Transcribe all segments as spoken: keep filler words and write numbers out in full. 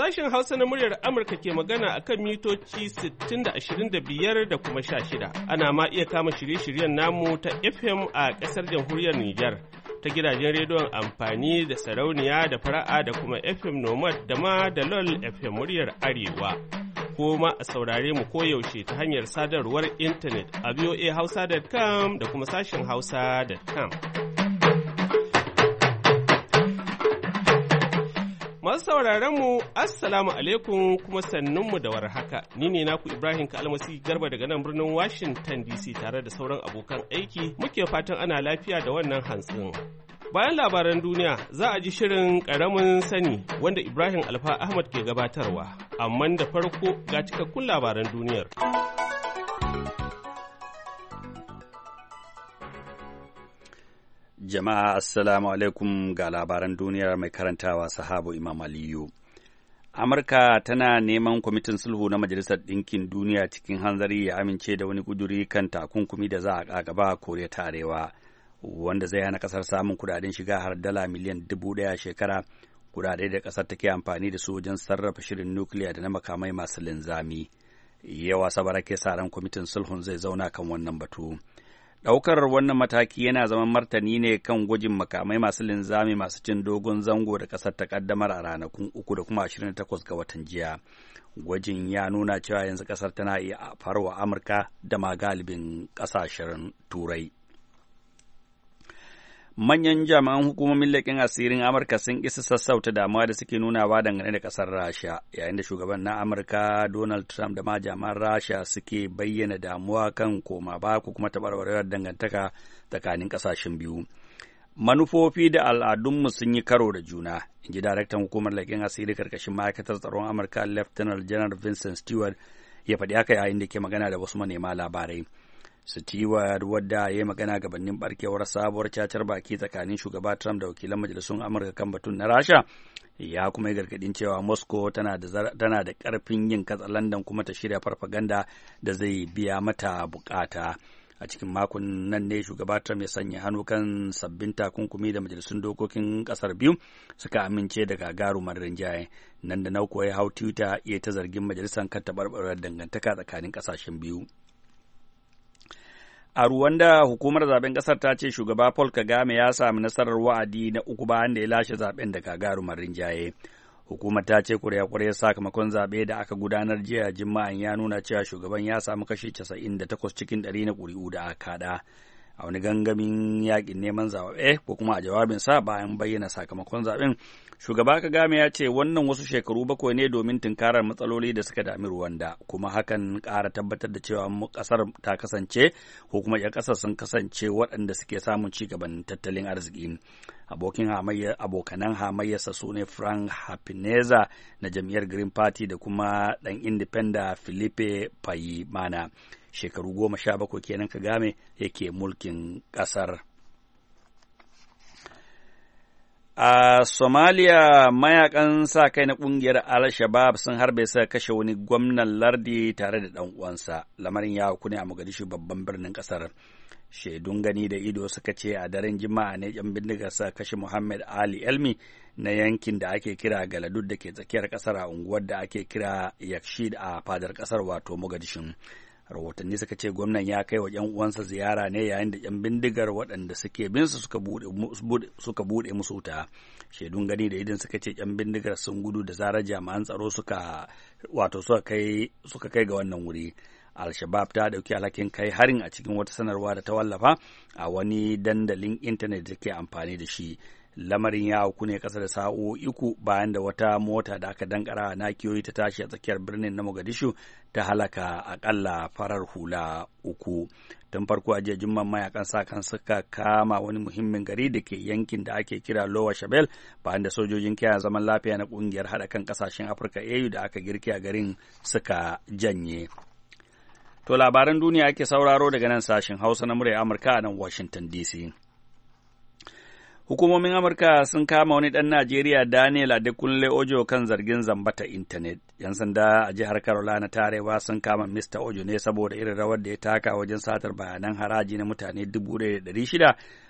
Sashen Hausa na muryar Amurka ke magana a kan mitoci sittin da ashirin da biyar da kuma sha shida. Ana ma iya kama shirye-shiryen namu ta F M a ƙasar jamhuriyar Nijar, ta gidajen rediyon amfani da sarauniya da fara'a da kuma F M Nomad da ma da LOL F M muryar Arewa. Ko ma a saurare mu koyaushe ta hanyar sadarwar intanet a voa hausa dot com da kuma sashen hausa dot com. Masu sauraron mu assalamu alaikum kuma sannunmu da warhaka. Ni ne naku Ibrahim Kalmasi Garba daga nan birnin Washington D C tare da sauran abokan aiki muke fatan ana lafiya da wannan hantsin. Bayan labaran duniya za a ji shirin ƙaramin sani wanda Ibrahim Alfa Ahmad ke gabatarwa, amma da farko ga cikakkun labaran duniyar. Jama'a assalamu alaikum ga labaran duniyar mai karantawa Sahabu Imam Aliyu. Amurka tana neman kwamitin sulhu na Majalisar Ɗinkin Duniya cikin hanzari ya amince da wani kuduri kan takunkumi da za a ƙaƙaba Koriya ta Arewa, wanda zai hana ƙasar samun kudaden shiga har dala miliyan dubu ɗaya shekara, kudade da ƙasar take amfani da su wajen sarrafa shirin nukiliya da na makamai masu linzami. Yawa sabara ke sa ran kwamitin sulhun zai zauna kan wannan batu. Ɗaukar wannan mataki yana zaman martani ne kan gwajin makamai masu linzami masu cin dogon zango da ƙasar ta ƙaddamar a ranakun uku da kuma ashirin da takwas ga watan jiya. Gwajin ya nuna cewa yanzu ƙasar tana iya farwa Amurka da ma galibin ƙasashen Turai. Manyan jami'an hukumomin leƙen asirin Amurka sun isa sassauta damuwa da suke nunawa dangane da ƙasar Rasha, yayin da shugaban na Amurka Donald Trump da ma jami'an Rasha suke bayyana damuwa kan koma ba ko kuma taɓarɓarewar dangantaka tsakanin ƙasashen biyu. Manufofi da al'adunmu sun yi karo da juna, in ji daraktan hukumar leƙen asiri karkashin ma'aikatar tsaron Amurka Lieutenant General Vincent Stewart ya faɗi haka yayin da ke magana da wasu manema labarai. Stewart, wadda ya yi magana gabanin barkewar sabuwar cacar baki tsakanin shugaba Trump da wakilan majalisun Amurka kan batun na Rasha, ya kuma yi gargadin cewa Moscow tana da tana da ƙarfin yin katsalandan kuma ta shirya farfaganda da zai biya mata bukata. A cikin makon nan ne shugaba Trump ya sanya hannu kan sabbin takunkumi da majalisun dokokin ƙasar biyu suka amince da gagarumar rinjaye. Nan da nauko ya hau Twitter ya ta zargin majalisar kan taɓarɓarar dangantaka tsakanin ƙasashen biyu. A Ruwanda, hukumar zaben ƙasar ta ce shugaba Paul Kagame ya sami nasarar wa'adi na uku bayan da ya lashe zaben da gagarumar rinjaye. Hukumar ta ce kurya-kurya sakamakon zaɓe da aka gudanar jiya Juma'an ya nuna cewa shugaban ya samu kashi casa'in da takwas cikin ɗari na ƙuri'u da aka kaɗa. A wani gangamin yaƙin neman zaɓe ko kuma a jawabinsa bayan bayyana sakamakon zaɓen, shugaba Kagame ya ce wannan wasu shekaru bakwai ne domin tunkarar matsaloli da suka dami Ruwanda, kuma hakan ƙara tabbatar da cewa ƙasar ta kasance ko kuma ‘yan ƙasar sun kasance waɗanda suke samun ci gaban tattalin arziki. Abokin hamayya abokanan hamayyarsa su ne Frank Hapineza na jam'iyyar Green Party da kuma ɗan Independent Filipe Payimana. Shekaru goma sha bakwai kenan Kagame yake mulkin ƙasar. A Somalia, mayakan sa kai na ƙungiyar Al-Shabaab sun harbe suka kashe wani gwamnan lardi tare da ɗan uwansa. Lamarin ya hauku ne a Mogadishu, babban birnin ƙasar. Shaidun gani da ido suka ce a daren Juma'a ne ‘yan bindigar suka kashe Muhammad Ali Elmi na yankin da ake kira Galadud da ke tsakiyar ƙasar a unguwar da ake kira Yakshid a fadar ƙasar wato Mogadishu. Rahotanni suka ce gwamnan ya kai wa ‘yan uwansa ziyara ne yayin da ‘yan bindigar waɗanda suke bin su suka buɗe musu wuta. Shaidun gani da idan suka ce ‘yan bindigar sun gudu da zarar jami'an tsaro suka wato suka kai suka kai ga wannan wuri. Al-Shabaab ta ɗauki alhakin kai harin a cikin wata sanarwa da ta wallafa a wani dandalin intanet da take amfani da shi. Lamarin ya auku ne ƙasa da sa'o'i uku bayan da wata mota da aka dankara a nakiyoyi ta tashi a tsakiyar birnin na Mogadishu ta halaka akalla farar hula uku. Tun farko a jiya Juma'a mayakan sa kan suka kama wani muhimmin gari da ke yankin da ake kira Lower Shabelle bayan da sojojin kiyaye zaman lafiya na ƙungiyar haɗa kan ƙasashen Afirka A U da aka girke a garin suka janye. To labaran duniya ake sauraro daga nan sashen Hausa na murya Amurka a nan Washington D C. Hukumomin Amurka sun kama wani ɗan Najeriya Daniel Adekunle Ojo kan zargin zamba ta intanet. ‘Yan sanda a jihar Carolina ta Arewa sun kama Mister Ojo ne saboda irin rawar da ya taka wajen satar bayanan haraji na mutane dubu ɗaya da ɗari shida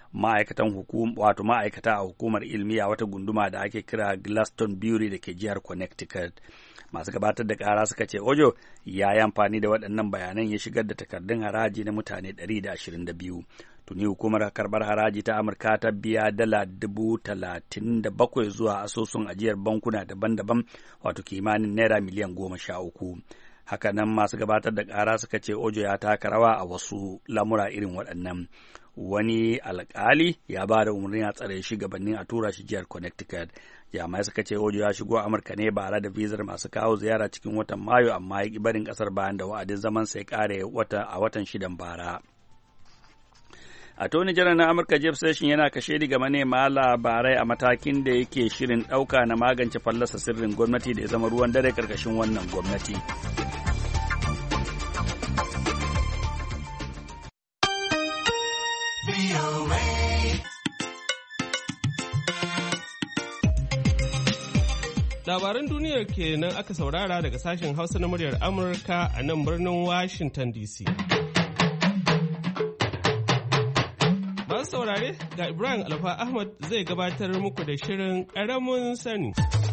ma'aikatan hukum wato ma'aikata a hukumar ilmi a wata gunduma da ake kira Glastonbury da ke jihar Connecticut. Masu gabatar da ƙara suka ce Ojo ya yi amfani da waɗannan bayanan ya shigar da takardun haraji na mutane ɗari da ashirin da biyu. Tuni hukumar karɓar haraji ta Amurka ta biya dala dubu talatin da bakwai zuwa asusun ajiyar bankuna daban-daban, wato kimanin naira miliyan goma sha uku. Hakanan masu gabatar da ƙara suka ce Ojo ya taka rawa a wasu lamura irin waɗannan. Wani alƙali ya ba da umarni a tsare shi gabanin a tura shi jihar Connecticut. Jami'ai suka ce Ojo ya shigo Amurka ne bare da vizar masu kawo ziyara cikin watan Mayu, amma ya ƙi barin ƙasar bayan da wa'adin zaman sai ƙare a watan shidan bara. Attorney General na Amurka Jeff Sessions yana kashe ga manema labarai a matakin da yake shirin ɗauka na magance fallasa sirrin gwamnati da ya zama ruwan dare ƙarƙashin wannan gwamnati. Labaran duniyar kenan aka saurara daga sashen Hausa na muryar Amurka a nan birnin Washington D C. Masu saurare, ga Ibrahim Alfa Ahmad zai gabatar muku da shirin ƙaramin sani.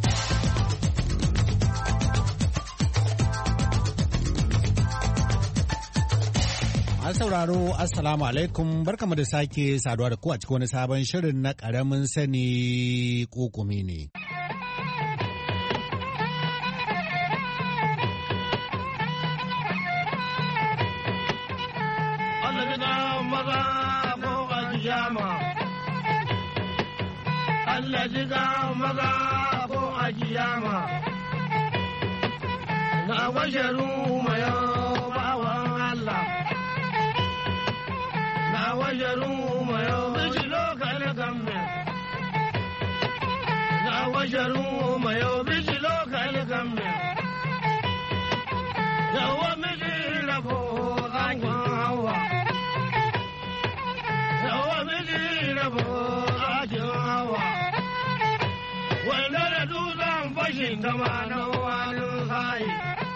Masu sauraro, Assalamu alaikum, barkamu da sake saduwa da ku a cikin wani sabon shirin na ƙaramin sani ƙuƙumi ne. Allah ji ga maza ko a kiyama, na washaru mayo bawan Allah, na washaru mayo bishi lokal gamme, na washaru mayo bishi lokal gamme, yawa miji rabo zakin hawa, yawa miji rabo zakin hawa. Wanda da dutsen fashin gama na wani sa'i,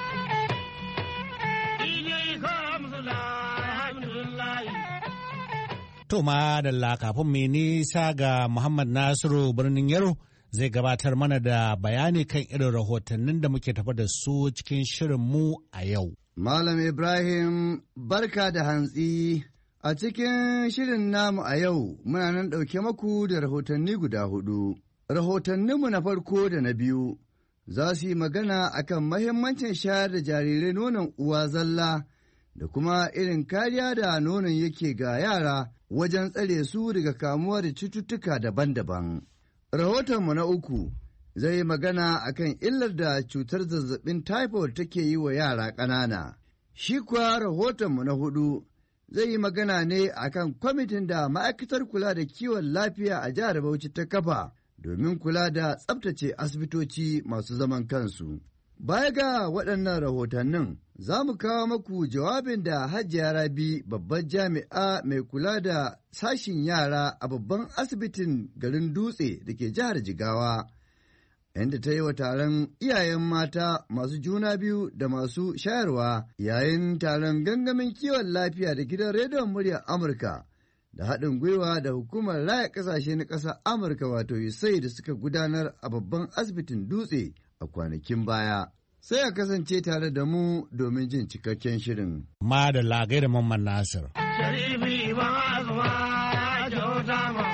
ije ka hamsu da hamdulillahi. To ma da kafin mai nisa ga Muhammad Nasiru birnin Yaro zai gabatar mana da bayani kan irin rahotannin da muke tafa da su cikin shirin mu a yau. Malam Ibrahim, barka da hantsi. A cikin shirin namu a yau muna nan ɗauke maku da rahotanni guda hudu. Rahotanninmu na farko da na biyu za su yi magana akan mahimmancin shayar da jarirai nonon uwa zalla da kuma irin kariya da nonon yake ga yara wajen tsare su daga kamuwa da cututtuka daban-daban. Rahotonmu na uku zai yi magana akan illar da cutar zazzabin typhoid take yi wa yara ƙanana. Shi kuwa rahotonmu na hudu zai yi magana ne akan kwamitin da ma'aikatar kula da kiwon lafiya a jihar Bauchi ta kafa domin kula da tsabtace asibitoci masu zaman kansu. Baya ga waɗannan rahotannin, za mu kawo maku jawabin da Hajiya Rabi, babbar jami'a mai kula da sashin yara a babban asibitin garin Dutse da ke jihar Jigawa, inda ta yi wa taron iyayen mata masu juna biyu da masu shayarwa yayin taron gangamin kiwon lafiya da gidan rediyon muryar Amurka da haɗin gwiwa da hukumar raya ƙasashe na ƙasar Amurka wato U S A I D da suka gudanar a babban asibitin Dutse a kwanakin baya. Sai a kasance tare da mu domin jin cikakken shirin. Ma da lagai da Mamman Nasir. Sharifi ba zuwa kyauta ma,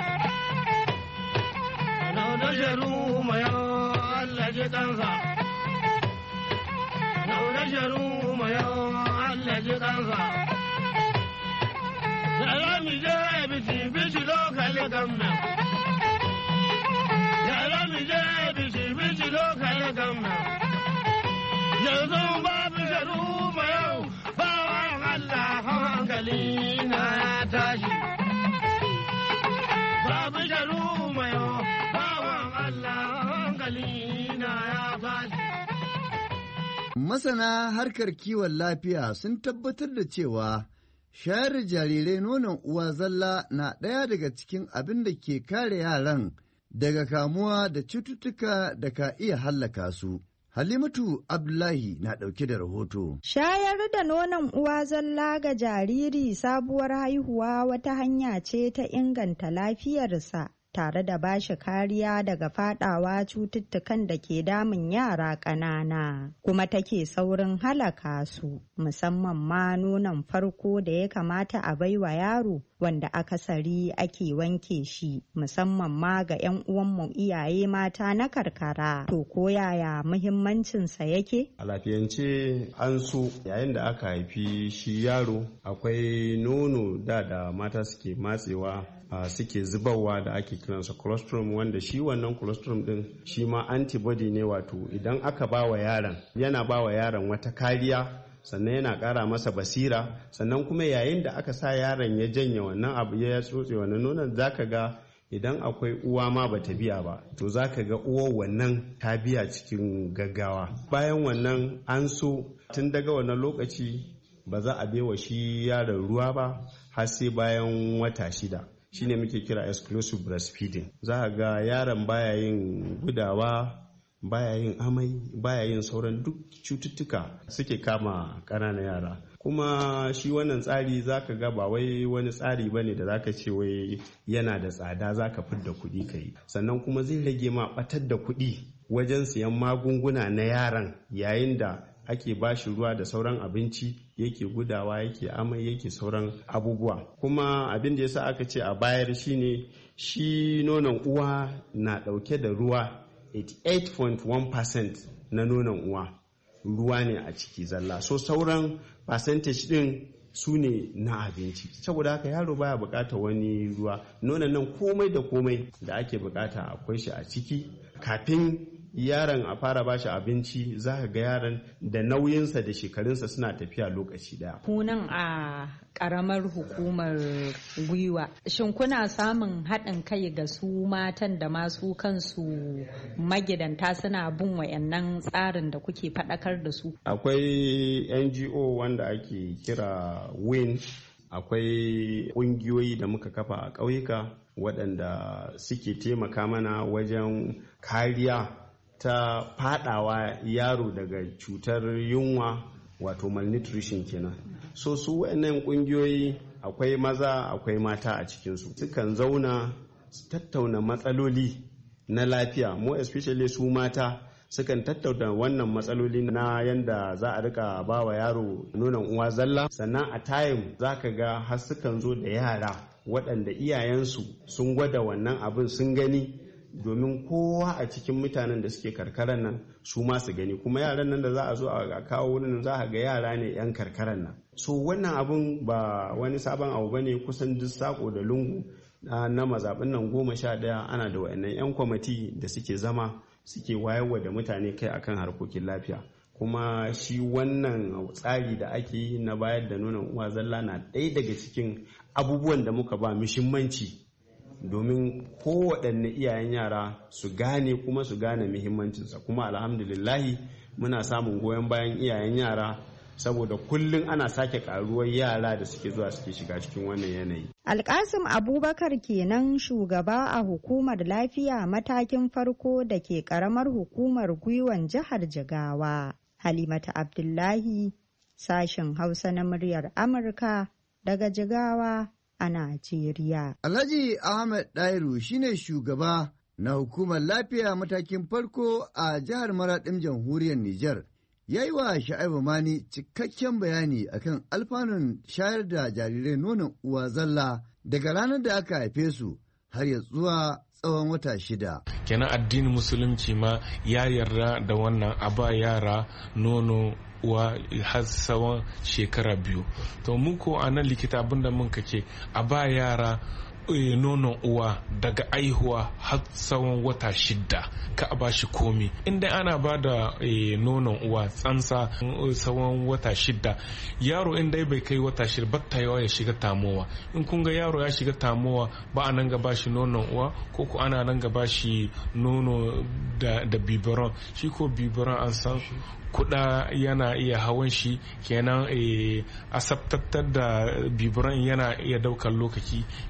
na da sharu mayo Allah ji kansa, na da sharu mayo Allah ji kansa. Yara mi je bici bici lokali gamna. Yara mi je bici bici lokali gamna. Yanzu babu sharu ma yau, bawan Allah hankali na ya tashi. Babu sharu ma yau, bawan Allah hankali na ya tashi. Masana harkar kiwon lafiya sun tabbatar da cewa shayar da jarirai nonon uwa zalla na ɗaya daga cikin abin da ke kare yaran daga kamuwa da cututtuka da ka iya hallaka su. Halimatu Abdullahi na ɗauke da rahoto. Shayar da nonon uwa zalla ga jariri sabuwar haihuwa wata hanya ce ta inganta lafiyarsa tare da bashi kariya daga fadawa cututtukan da ke damun yara ƙanana kuma take saurin halaka su, musamman ma nonon farko da ya kamata a baiwa yaro wanda akasari ake wanke shi musamman ma ga 'yan uwanmu iyaye mata na karkara. To ko yaya muhimmancinsa yake? A lafiyance an so yayin da aka haifi shi yaro akwai nono da da mata suke matsewa Uh, suke zubarwa da ake kiransa colostrum, wanda shi wannan colostrum din shi ma antibody ne, wato idan aka ba wa yaron yana ba wa yaron wata kariya, sannan yana ƙara masa basira, sannan kuma yayin da aka sa yaron ya janye wannan abu ya tsotse wannan nonon, zaka ga idan akwai uwa ma bata biya ba to zaka ga uwar wannan ta biya cikin gaggawa. Bayan wannan an so tun daga wannan lokaci ba za a bewa shi yaron ruwa ba har sai bayan wata shida. Shine muke kira exclusive breastfeeding. Za a ga yaron baya yin gudawa, baya yin amai, baya yin sauran duk cututtuka suke kama ƙananan yara. Kuma shi wannan tsari zaka ga ba wai wani tsari bane da zaka ce wai yana da tsada zaka fidda kuɗi kai. Sannan kuma zai rage ma ɓatar da kuɗi wajen siyan magunguna na yaran yayin da ake bashi ruwa da sauran abinci, yake gudawa, yake amai, yake sauran abubuwa. Kuma abin da yasa aka ce a bayar shine shi nonon uwa na dauke da ruwa eighty-eight point one percent na nonon uwa ruwa ne a ciki zalla, so sauran percentage din su ne na abinci. Saboda haka yaro baya bukatar wani ruwa. Nonon nan komai da komai da ake bukata akwai shi a ciki. Kafin yaron a fara bashi abinci za ka ga yaron da nauyinsa da shekarunsa suna tafiya lokaci daya. Kunan a karamar hukumar gwiwa, shin kuna samun haɗin kai ga su matan da masu kansu magidanta suna bin wayannan tsarin da kuke faɗakar da su? Akwai N G O wanda ake kira WIN, akwai ƙungiyoyi da muka kafa a ƙauyuka waɗanda suke taimaka mana wajen kariya ta fadawa yaro daga cutar yunwa, wato malnutrition kenan. So su wayannan kungiyoyi akwai maza akwai mata a cikinsu, sukan zauna su tattauna matsaloli na lafiya, more especially su mata sukan tattauna wannan matsaloli na yanda za a rika ba wa yaro nonon uwa zalla. Sannan a time za ka ga har sukan zo da yara waɗanda iyayensu sun gwada wannan abin sun gani, domin kowa a cikin mutanen da suke karkaran nan su ma su gani. Kuma yaran nan da za a zo a kawo wurin za a ga yara ne 'yan karkaran nan. So wannan abun ba wani sabon abu bane, kusan duk sako da lungu na mazaɓin nan goma sha ɗaya ana da wayannan 'yan kwamiti da suke zama suke wayarwa da mutane kai akan harkokin lafiya. Kuma shi wannan tsari da ake yi na bayar da nonon uwa zalla na ɗaya daga cikin abubuwan da muka ba muhimmanci, domin kowaɗanne iyayen yara su gane kuma su gane muhimmancinsa. Kuma alhamdulillahi muna samun goyon bayan iyayen yara, saboda kullum ana sake karuwar yara da suke zuwa suke shiga cikin wannan yanayi. Alkasim Abubakar kenan, shugaba a hukumar lafiya matakin farko da ke karamar hukumar gwiwan jihar Jigawa. Halimatu Abdullahi, sashen Hausa na muryar Amurka daga Jigawa a Najeriya. Alhaji Ahmed Dairu shine shugaba na hukumar lafiya matakin farko a jihar Maraɗin jamhuriyar Nijar. Ya yi wa Sha'ibu Mani cikakken bayani akan alfanun shayar da jarirai nonon uwa zalla daga ranar da aka haife su har ya zuwa tsawon wata shida. Kenan addinin musulunci ma ya yarda da wannan a ba yara nono uwa har tsawon shekara biyu. To mu ko a nan likita abinda mun kake a ba yara E, nonon uwa daga aihuwa har tsawon wata shida, ka a bashi komi. Inda ana ba da e, nonon uwa tsansa tsawon wata shida, yaro inda bai kai wata shida ba ta yawa ya shiga tamowa. In kun ga yaro ya shiga tamowa ba a nan ga bashi nonon uwa, ko ko ana nan ga bashi nono da, da biberon. Shi ko biberon an san kuɗa yana iya hawan shi, kenan e, asabtattar da biberon yana iya daukar lokaci, kenan a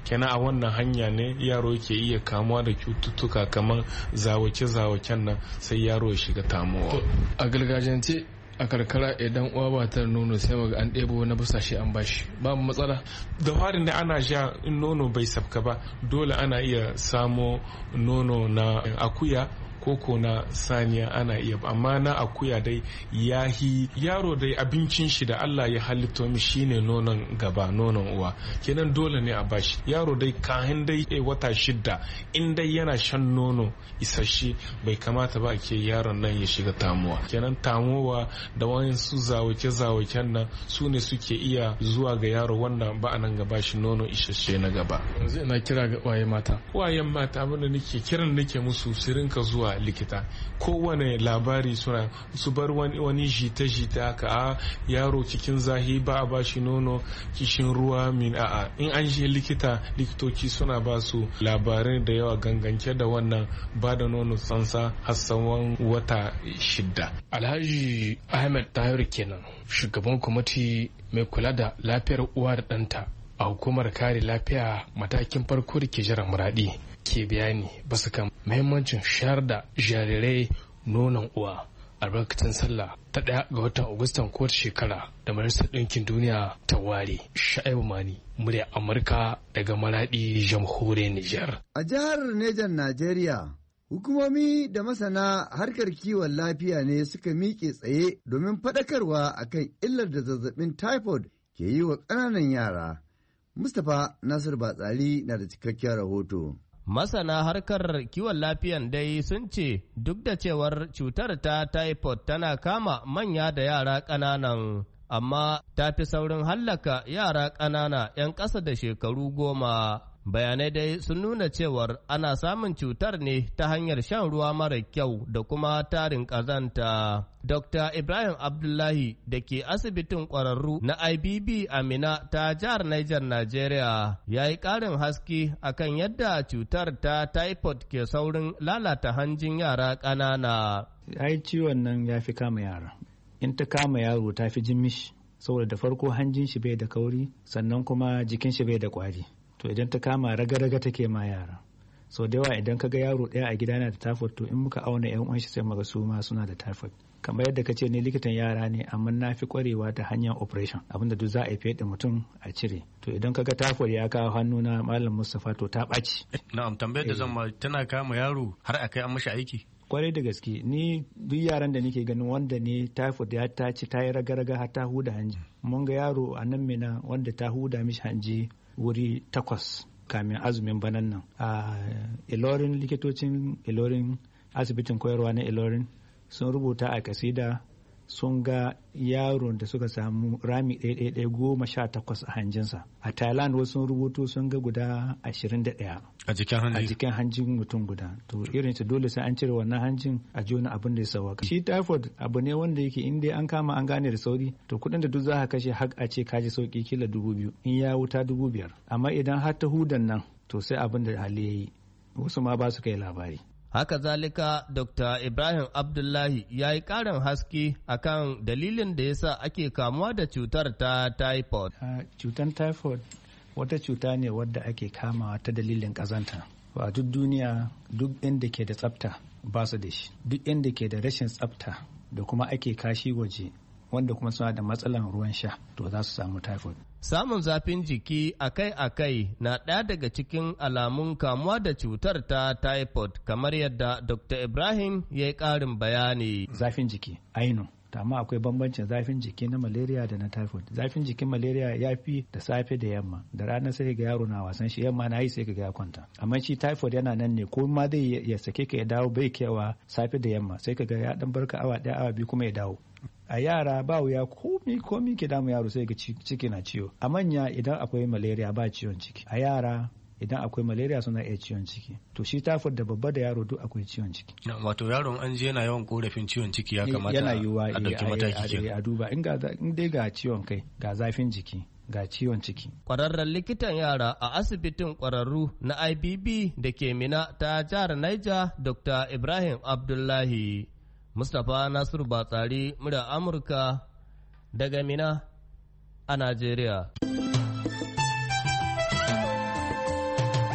wannan hanya ne yaro yake iya kamuwa da cututtuka kamar zawace-zawacen nan sai yaro ya shiga tamuwa. A gargajiyance a karkara idan uwa ba ta nono sai maga an ɗebo na busashe an bashi babu matsala. Da farin da ana sha in nono bai sabka ba dole ana iya samo nono na akuya koko na saniya ana iya, amma na akuya dai yahi yaro dai abincin shi da Allah ya halitto mi shine nonon gaba, nonon uwa, kenan dole ne a bashi yaro dai kahin dai e wata shidda in dai yana shan nono isasshe bai kamata ba ke yaron nan ya shiga tamuwa. Kenan tamuwa da wayansu zawace zawacen nan su ne suke iya zuwa ga yaro wannan ba anan ga bashi nono isasshe na gaba. Yanzu ina kira ga uwaye mata uwayen mata abinda nake kiran nake musu su rinka zuwa likita. Kowane labari suna su bar wani wani jita-jita haka a yaro cikin zahi ba a bashi nono kishin ruwa min a'a in an je likita likitoci suna ba su labarai da yawa gangance da wannan ba da nono tsansa har tsawon wata shidda. Alhaji Ahmed Tahir kenan shugaban kwamiti mai kula da lafiyar uwa da ɗanta a hukumar kare lafiya matakin farko da ke jiran muradi ke bayani basu kan muhimmancin shayar da jarirai nonon uwa albarkacin sallah ta ɗaya ga watan agustan kowace shekara da majalisar ɗinkin duniya ta ware. Sha'ibu Mani, murya Amurka daga Maradi, jamhuriyar Nijar. A jihar Nejan Najeriya, hukumomi da masana harkar kiwon lafiya ne suka miƙe tsaye domin faɗakarwa akan illar da zazzabin typhoid ke yi wa ƙananan yara. Mustapha Nasir Batsari na da cikakken rahoto. Masana harkar kiwon lafiyan dai sun ce duk da cewar cutar ta typhoid tana kama manya da yara ƙananan, amma ta fi saurin hallaka yara ƙanana 'yan ƙasa da shekaru goma. Bayanai dai sun nuna cewar ana samun cutar ne ta hanyar shan ruwa mara kyau da kuma tarin ƙazanta. Dokta Ibrahim Abdullahi da ke asibitin ƙwararru na I B B Amina ta jihar Niger, Najeriya, ya yi ƙarin haske akan yadda cutar ta typhoid ke saurin lalata hanjin yara ƙanana. Ai ciwon nan ya fi kama yara. In ta kama yaro ta fi jin mishi, saboda da farko hanjin shi bai da kauri, sannan kuma jikin shi bai da ƙwari. To idan ta kama raga-raga take ma yara. So da yawa idan ka ga yaro ɗaya a gida yana da typhoid, to in muka auna yan uwan shi sai muga su ma suna da typhoid. Kamar yadda ka ce ni likitan yara ne, amma na fi kwarewa ta hanyar operation, abinda duk za a yi fiye da mutum a cire. To idan ka ga typhoid ya kawo hannu na Malam Mustapha, to ta ɓaci. Na'am, tambayar da zan ma tana kama yaro har a kai an mashi aiki. Kwarai da gaske, ni duk yaran da nake ganin wanda ne typhoid ya ta ci ta yi raga-raga har ta huda hanji. Mun ga yaro a nan Mina wanda ta huda mishi hanji wuri takwas kamin azumin banan nan a Ilorin. Likitocin Ilorin, asibitin koyarwa na Ilorin, sun rubuta a kasida sun ga yaron da suka samu rami ɗaya goma sha takwas a hanjinsa. A Thailand wasu sun rubutu sun ga guda ashirin da ɗaya a jikin hanji, a jikin hanjin mutum guda. To irin su dole sai an cire wannan hanjin a jona abin da ya sauka. Shi typhoid abu ne wanda yake in dai an kama an gane da sauri, to kuɗin da duk za ka kashe har a ce kaji sauki kila dubu biyu, in ya wuta dubu biyar. Amma idan har ta hudan nan, to sai abin da hali ya yi, wasu ma ba su kai labari. Haka zalika, Dokta Ibrahim Abdullahi ya yi ƙarin haske akan dalilin da yasa ake kamuwa da cutar ta typhoid. Uh, cutar typhoid wata cuta ne wadda ake kamawa ta dalilin ƙazanta. A duk duniya duk inda ke da tsafta ba su da shi. Duk inda ke da rashin tsafta da kuma ake kashi waje wanda kuma suna da matsalan ruwan sha, to za su samu typhoid. Samun zafin jiki akai-akai na ɗaya daga cikin alamun kamuwa da cutar ta typhoid, kamar yadda Dokta Ibrahim ya yi ƙarin bayani. Zafin jiki, aino. Amma akwai bambancin zafin jiki na malaria da na typhoid. Zafin jikin malaria ya fi da safe da yamma, da rana sai ga yaro na wasan shi, yamma na yi sai ga ya kwanta. Amma shi typhoid yana nan ne, ko ma zai ya sake ka ya dawo bai kewa safe da yamma, sai ka ga ya dan barka awa ɗaya awa biyu kuma ya dawo. A yara ba wuya komi komi ke damu yaro sai ga ciki na ciwo. A manya idan akwai malaria ba ciwon ciki. A yara idan akwai malaria suna iya ciwon ciki. To shi typhoid da babba da yaro duk akwai ciwon ciki. Wato yaron an je yana yawan korafin ciwon ciki ya kamata yana yiwuwa a dauki mataki ke. A duba in dai ga ciwon kai, ga zafin jiki, ga ciwon ciki. Kwararren likitan yara a asibitin kwararru na I B B da ke Mina ta jihar Niger, Dokta Ibrahim Abdullahi. Mustapha Nasiru Batsari, murya Amurka daga Mina a Najeriya.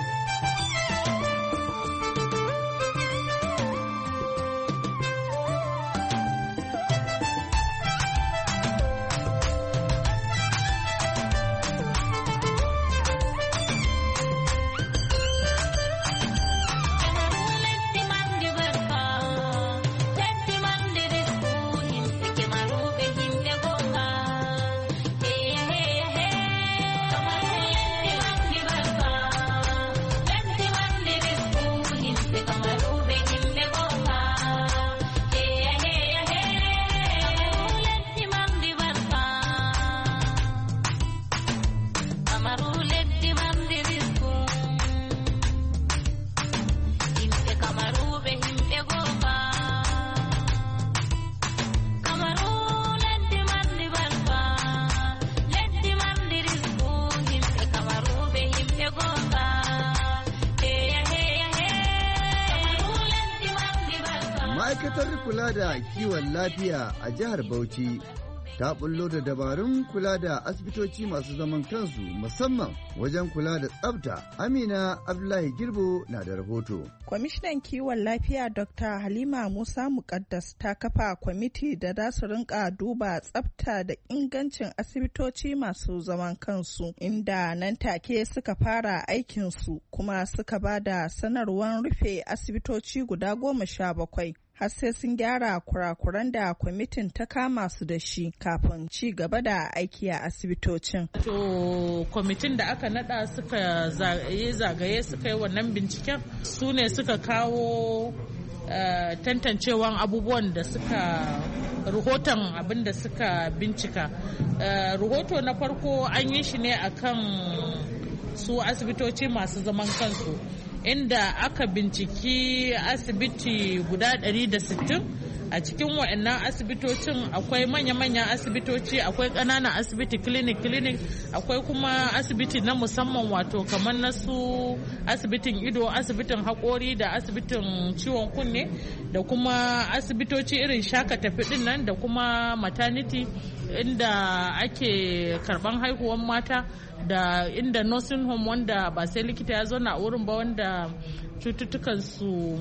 Ma'aikatar kula da kiwon lafiya a jihar Bauchi ta bullo da dabarun kula da asibitoci masu zaman kansu musamman wajen kula da tsafta. Amina Abdullahi Girbo na da rahoto. Kwamishinan kiwon lafiya Dokta Halima Musa Muqaddas ta kafa kwamiti da za su rinka duba tsafta da ingancin asibitoci masu zaman kansu, inda nan take suka fara aikinsu kuma suka ba da sanarwar rufe asibitoci guda goma sha bakwai. Har sai sun gyara kurakuran da kwamitin ta kama su da shi kafin ci gaba da aiki a asibitocin. To kwamitin da aka nada suka yi zagaye suka yi wannan binciken su ne suka kawo uh, tantancewan abubuwan da suka rahoton abin da suka bincika. Uh, rahoto na farko an yi shi ne akan su asibitoci masu zaman kansu, inda aka binciki asibiti guda ɗari da sittin. A cikin waɗannan asibitocin akwai manya-manyan asibitoci, akwai ƙananan asibiti clinic-clinic, akwai kuma asibiti na musamman wato kamar na su asibitin ido, asibitin haƙori da asibitin ciwon kunne, da kuma asibitoci irin shaka tafi ɗin nan, da kuma maternity inda ake karɓan haihuwan mata, da inda nursing home wanda ba sai likita ya zauna a wurin ba, wanda cututtukan su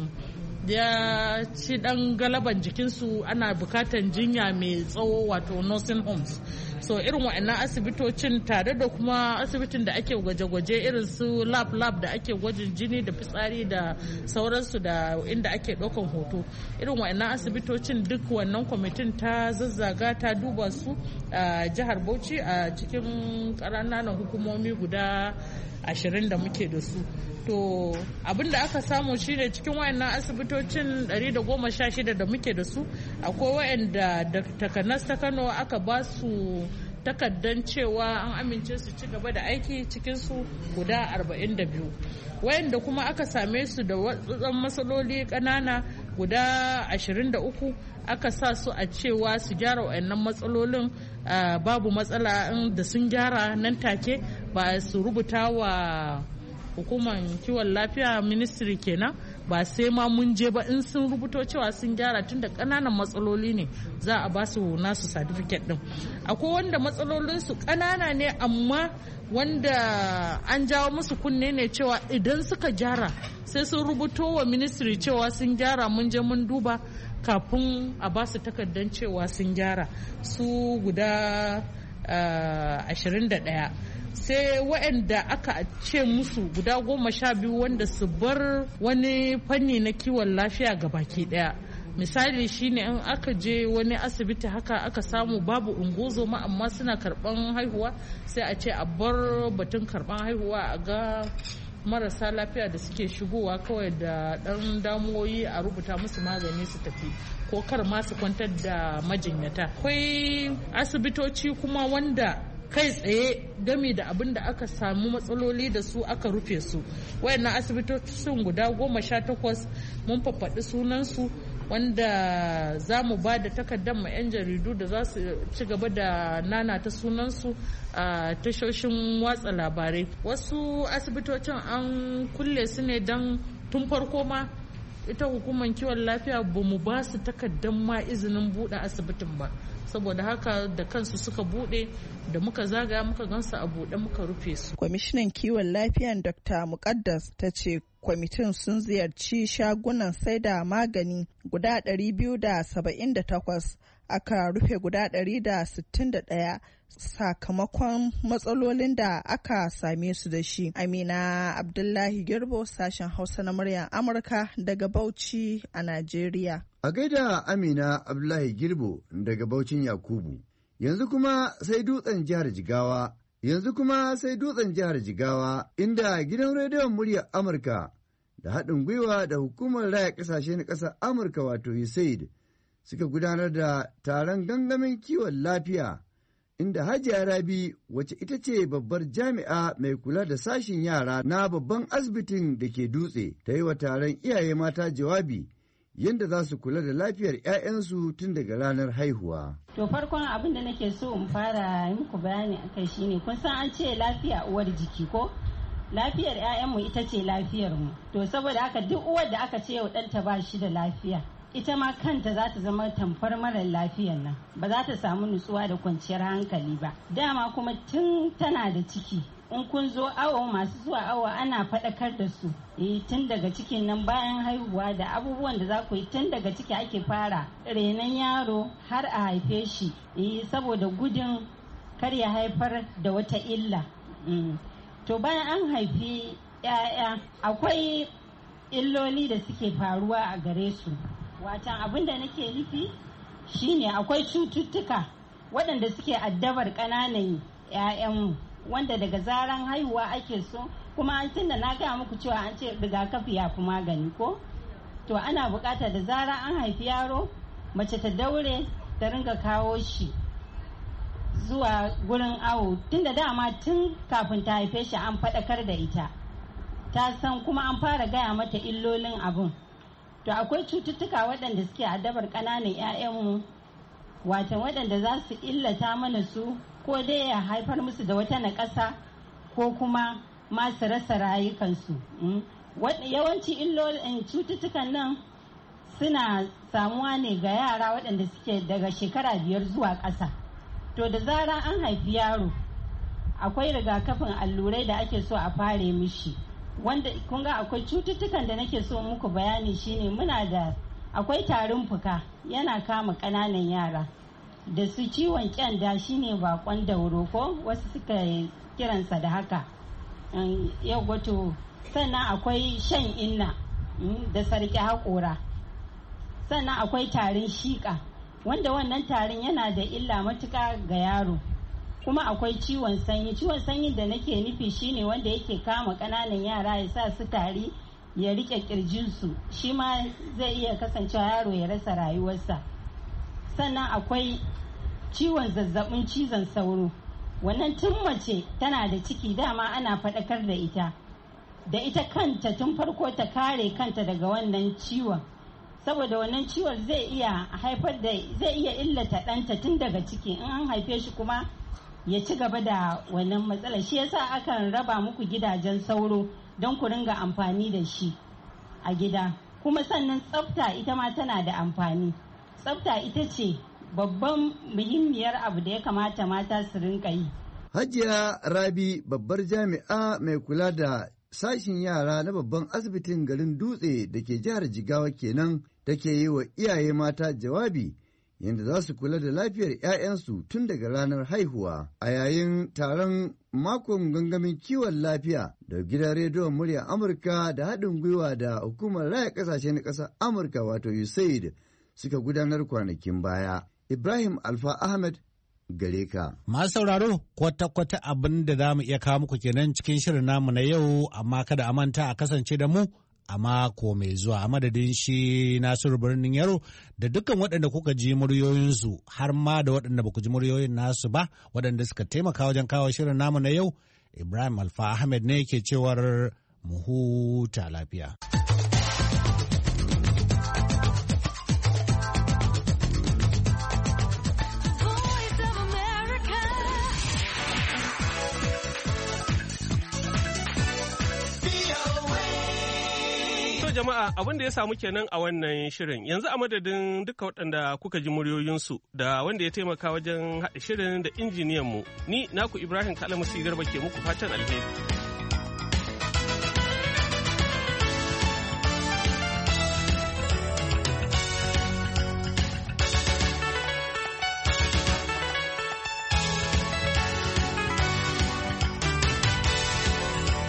ya ci dan galaban jikinsu ana bukatan jinya mai tsawo wato nursing homes. So irin wa'annan asibitocin tare da kuma asibitin da ake gwaje-gwaje irin su lab lab da ake gwajin jini da fitsari da sauransu, da inda ake ɗaukan hoto, irin wa'annan asibitocin duk wannan kwamitin ta zazzaga ta duba su a jihar Bauchi a cikin ƙananan hukumomi guda ashirin da muke da su. To abin da aka samu shine cikin wayannan asibitocin ɗari da goma sha shida da muke da su, akwai wayanda da takanas ta Kano aka ba su takaddan cewa an amince su ci gaba da aiki, cikin su guda arba'in da biyu. Wayanda kuma aka same su da wasu matsaloli ƙanana guda ashirin da uku, aka sa su a cewa su gyara wayannan matsalolin. Babu matsala da sun gyara nan take, ba su rubuta wa hukumar kiwon lafiya ministry kenan, ba sai ma mun je ba, in sun rubuto cewa sun gyara tun da ƙananan matsaloli ne za a ba su nasu certificate din. Akwai wanda matsalolinsu ƙanana ne amma wanda an jawo musu kunne ne cewa idan suka gyara sai sun rubuto wa ministry cewa sun gyara, mun je mun duba kafin a ba su takardar cewa sun gyara. Su guda ashirin da ɗaya. Sai waɗanda aka ce musu guda goma sha biyu wanda su bar wani fanni na kiwon lafiya ga baki ɗaya. Misali shine in aka je wani asibiti haka aka samu babu ungozoma amma suna karɓan haihuwa, sai a ce a bar batun karɓan haihuwa, a ga marasa lafiya da suke shigowa kawai da ɗan damuwoyi a rubuta musu magani su tafi, ko kar ma su kwantar da majinyata. Akwai asibitoci kuma wanda kai tsaye game da abin da aka samu matsaloli da su aka rufe su. Wayannan asibitocin guda goma sha takwas mun fafaɗi sunansu, wanda za mu ba da takardar ma 'yan jaridu da za su ci gaba da nana ta sunansu a tashoshin watsa labarai. Wasu asibitocin an kulle su ne don tun farko ma ita hukumar kiwon lafiya ba mu ba su takardar ma izinin buɗe asibitin ba, saboda haka da kansu suka buɗe, da muka zagaya muka gansu a buɗe muka rufe su. Kwamishinan kiwon lafiyan Dokta Muqaddas ta ce kwamitin sun ziyarci shagunan saida magani guda ɗari biyu da saba'in da takwas, aka rufe guda ɗari da sittin da ɗaya sakamakon matsalolin da aka same su da shi. Amina Abdullahi Girbo, sashen Hausa na muryar Amurka daga Bauchi a Najeriya. A gaida Amina Abdullahi Girbo daga Baucin Yakubu. Yanzu kuma sai dutsen jihar Jigawa. Yanzu kuma sai dutsen jihar Jigawa, inda gidan rediyon muryar Amurka da haɗin gwiwa da hukumar raya ƙasashe na ƙasar Amurka wato U S A I D suka gudanar da taron gangamin kiwon lafiya, inda Hajiya Rabi, wacce ita ce babbar jami'a mai kula da sashin yara na babban asibitin da ke Dutse, ta yi wa taron iyaye mata jawabi yadda za su kula da lafiyar 'ya'yansu tun daga ranar haihuwa. To farkon abin da nake so in fara yi muku bayani akai shine, kun san an ce lafiya uwar jiki ko? Lafiyar 'ya'yanmu ita ce lafiyarmu. To saboda haka duk uwar da aka ce yau ɗanta ba shi da lafiya, ita ma kanta za ta zama tamfar marar lafiyan nan, ba za ta samu nutsuwa da kwanciyar hankali ba. Dama kuma tun tana da ciki, in kun zo awo, masu zuwa awo ana faɗakar da su eh tun daga cikin nan, bayan haihuwa da abubuwan da za ku yi tun daga ciki ake fara renon yaro har a haife shi eh saboda gudun kar ya haifar da wata illa. Mm. To bayan an haifi 'ya'ya akwai illoli da suke faruwa a gare su. Watan abin da nake nufi shine akwai cututtuka waɗanda suke addabar ƙananan 'ya'yanmu, wanda daga zaran haihuwa ake so, kuma an tunda na gaya muku cewa an ce rigakafi ya fi magani ko, to ana buƙata da zaran an haifi yaro mace ta daure ta ringa kawo shi zuwa gurin awo, tunda dama tun kafin ta haife shi an faɗakar da ita, ta san kuma an fara gaya mata illolin abun. To akwai cututtuka waɗanda suke addabar ƙananan 'ya'yanmu, watan waɗanda za su illata mana su, ko dai ya haifar musu da wata naƙasa ko kuma masu rasa rayukansu. Yawanci illolin cututtukan nan suna samuwa ne ga yara waɗanda suke daga shekara biyar zuwa ƙasa. To da zarar an haifi yaro akwai rigakafin allurai da ake so a fare mishi, wanda kun ga akwai cututtukan da nake so muku bayani shine muna da akwai tarin fuka yana kama ƙananan yara, da su ciwon kyanda shine bakon dauro ko wasu suka kiransa da haka. Yau wato sannan akwai shan inna da sarki haƙora, sannan akwai tarin shiƙa wanda wannan tarin yana da illa matuƙa ga yaro. Kuma akwai ciwon sanyi, ciwon sanyi da nake nufi shine wanda yake kama ƙananan yara ya sa su tari ya riƙe ƙirjinsu, shi ma zai iya kasancewa yaro ya rasa rayuwarsa. Sannan akwai ciwon zazzabin cizon sauro, wannan tun mace tana da ciki dama ana faɗakar da ita da ita kanta tun farko ta kare kanta daga wannan ciwon, saboda wannan ciwon zai iya haifar da zai iya illata ɗanta tun daga ciki, in an haife shi kuma ya ci gaba da wannan matsalar. Shi yasa akan raba muku gidajen sauro don ku ringa amfani da shi a gida. Kuma sannan tsafta ita ma tana da amfani. Tsafta ita ce babban muhimmiyar abu da ya kamata mata su rinka yi. Hajiya Rabi babbar jami'a mai kula da sashin yara na babban asibitin garin Dutse da ke jihar Jigawa kenan take yi wa iyaye mata jawabi yadda za su kula da lafiyar 'ya'yansu tun daga ranar haihuwa a yayin taron makon gangamin kiwon lafiya da gidan rediyon murya Amurka da haɗin gwiwa da hukumar raya ƙasashe na ƙasar Amurka wato U S A I D suka gudanar kwanakin baya. Ibrahim Alfa Ahmed gare ka. Masu sauraro kwata-kwata abin da za mu iya kawo muku kenan cikin shirin namu na yau, amma kada a manta a kasance da mu a mako mai zuwa. A madadin shi Nasiru Birnin Yaro da dukkan waɗanda kuka ji muryoyinsu har ma da waɗanda ba ku ji muryoyin nasu ba waɗanda suka taimaka wajen kawo shirin namu na yau, Ibrahim Alfa Ahmed ne ke cewar mu huta lafiya. Jama'a abin da ya samu kenan a wannan shirin, yanzu a madadin duka waɗanda kuka ji muryoyinsu da wanda ya taimaka wajen haɗa shirin da injiniyanmu, ni naku Ibrahim Kalamusi Garba ke muku fatan alheri.